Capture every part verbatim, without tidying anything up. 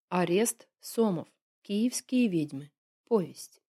Арест Сомов. Киевские ведьмы. Повесть.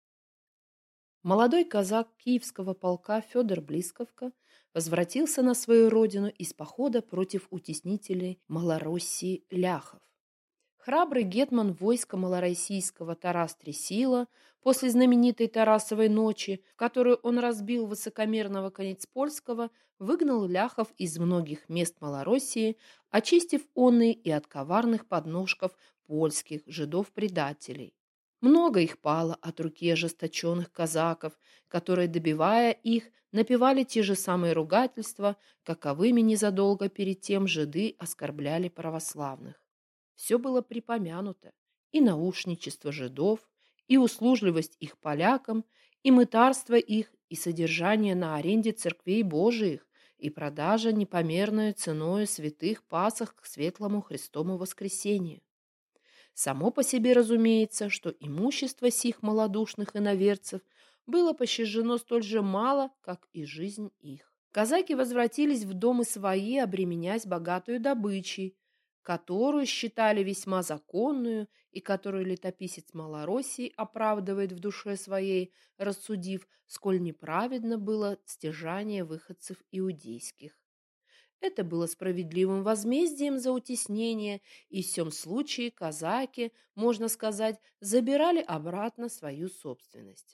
Молодой казак Киевского полка Федор Блисковка возвратился на свою родину из похода против утеснителей Малороссии ляхов. Храбрый гетман войска малороссийского Тарас Тресила после знаменитой Тарасовой ночи, в которую он разбил высокомерного Конецпольского, выгнал ляхов из многих мест Малороссии, очистив онные и от коварных подножков польских жидов-предателей. Много их пало от руки ожесточенных казаков, которые, добивая их, напевали те же самые ругательства, каковыми незадолго перед тем жиды оскорбляли православных. Все было припомянуто: и наушничество жидов, и услужливость их полякам, и мытарство их, и содержание на аренде церквей Божиих, и продажа непомерную ценою святых пасах к светлому Христову воскресению. Само по себе разумеется, что имущество сих малодушных иноверцев было пощажено столь же мало, как и жизнь их. Казаки возвратились в дома свои, обременясь богатую добычей, которую считали весьма законную и которую летописец Малороссии оправдывает в душе своей, рассудив, сколь неправедно было стяжание выходцев иудейских. Это было справедливым возмездием за утеснение, и в сём случае казаки, можно сказать, забирали обратно свою собственность.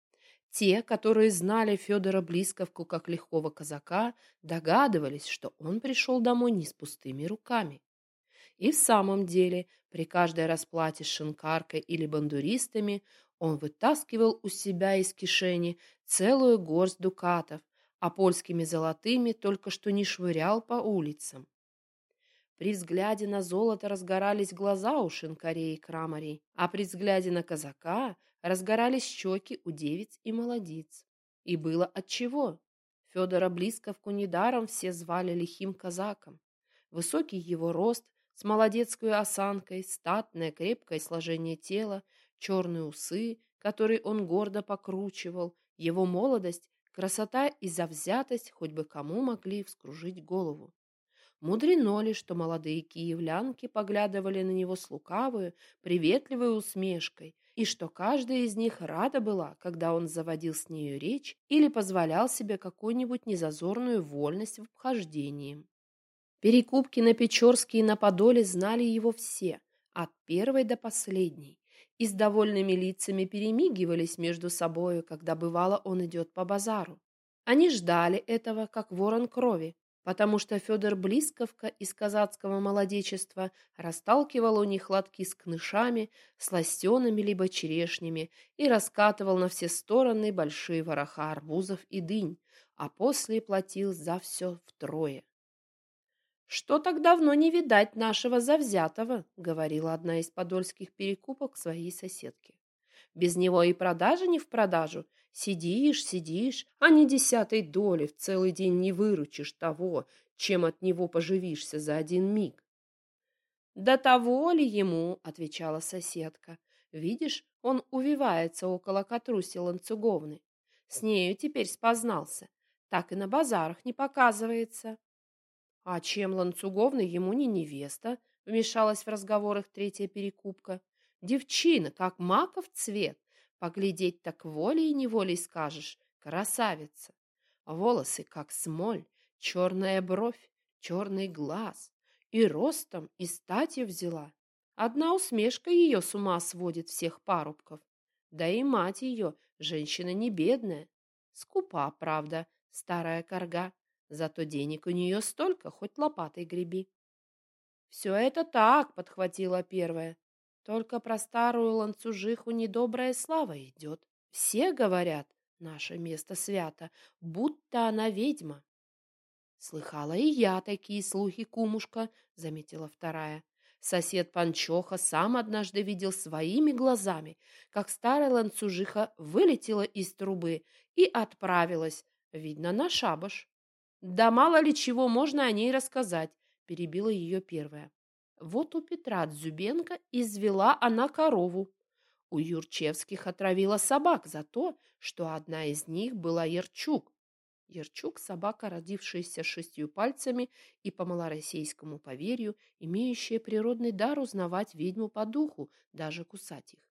Те, которые знали Федора Блисковку как лихого казака, догадывались, что он пришел домой не с пустыми руками. И в самом деле, при каждой расплате с шинкаркой или бандуристами он вытаскивал у себя из кишени целую горсть дукатов, а польскими золотыми только что не швырял по улицам. При взгляде на золото разгорались глаза у шинкарей и крамарей, а при взгляде на казака разгорались щеки у девиц и молодиц. И было отчего. Федора Блисковку недаром все звали лихим казаком. Высокий его рост, с молодецкой осанкой, статное крепкое сложение тела, черные усы, которые он гордо покручивал, его молодость, красота и завзятость хоть бы кому могли вскружить голову. Мудрено ли, что молодые киевлянки поглядывали на него с лукавой, приветливой усмешкой, и что каждая из них рада была, когда он заводил с нею речь или позволял себе какую-нибудь незазорную вольность в обхождении. Перекупки на Печорске и на Подоле знали его все, от первой до последней, и с довольными лицами перемигивались между собою, когда бывало он идет по базару. Они ждали этого, как ворон крови, потому что Федор Блисковка из казацкого молодечества расталкивал у них лотки с кнышами, сластенами либо черешнями и раскатывал на все стороны большие вороха арбузов и дынь, а после платил за все втрое. «Что так давно не видать нашего завзятого?» — говорила одна из подольских перекупок своей соседке. «Без него и продажа не в продажу. Сидишь, сидишь, а ни десятой доли в целый день не выручишь того, чем от него поживишься за один миг». «Да того ли ему?» — отвечала соседка. «Видишь, он увивается около Катруси Ланцуговны. С нею теперь спознался. Так и на базарах не показывается». «А чем Ланцуговна ему не невеста?» — вмешалась в разговор их третья перекупка. «Девчина, как маков цвет. Поглядеть так волей-неволей скажешь. Красавица. Волосы, как смоль, черная бровь, черный глаз. И ростом, и статью взяла. Одна усмешка ее с ума сводит всех парубков. Да и мать ее, женщина не бедная. Скупа, правда, старая корга. Зато денег у нее столько, хоть лопатой греби». «Все это так», — подхватила первая. «Только про старую ланцужиху недобрая слава идет. Все говорят, наше место свято, будто она ведьма». «Слыхала и я такие слухи, кумушка», — заметила вторая. «Сосед Панчоха сам однажды видел своими глазами, как старая ланцужиха вылетела из трубы и отправилась, видно, на шабаш». «Да мало ли чего можно о ней рассказать», — перебила ее первая. «Вот у Петра Дзюбенко извела она корову. У Юрчевских отравила собак за то, что одна из них была Ярчук. Ярчук – собака, родившаяся с шестью пальцами и по малороссийскому поверью, имеющая природный дар узнавать ведьму по духу, даже кусать их.